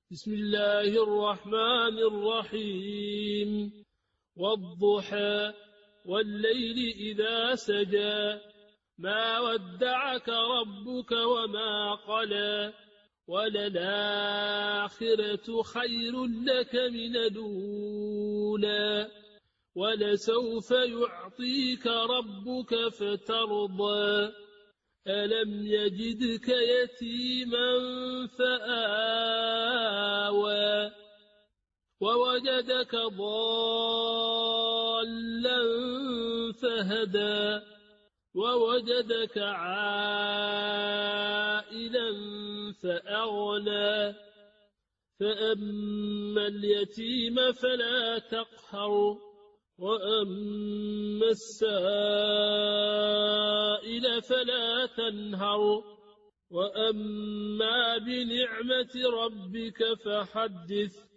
بسم الله الرحمن الرحيم والضحى والليل إذا سجى ما ودعك ربك وما قلى وللآخرة خير لك من الأولى ولسوف يعطيك ربك فترضى ألم يجدك يتيما فآوى ووجدك ضالا فهدى ووجدك عائلا فأغنى فأما اليتيم فلا تقهر وأما السائل فلا تنهر وأما بنعمة ربك فحدث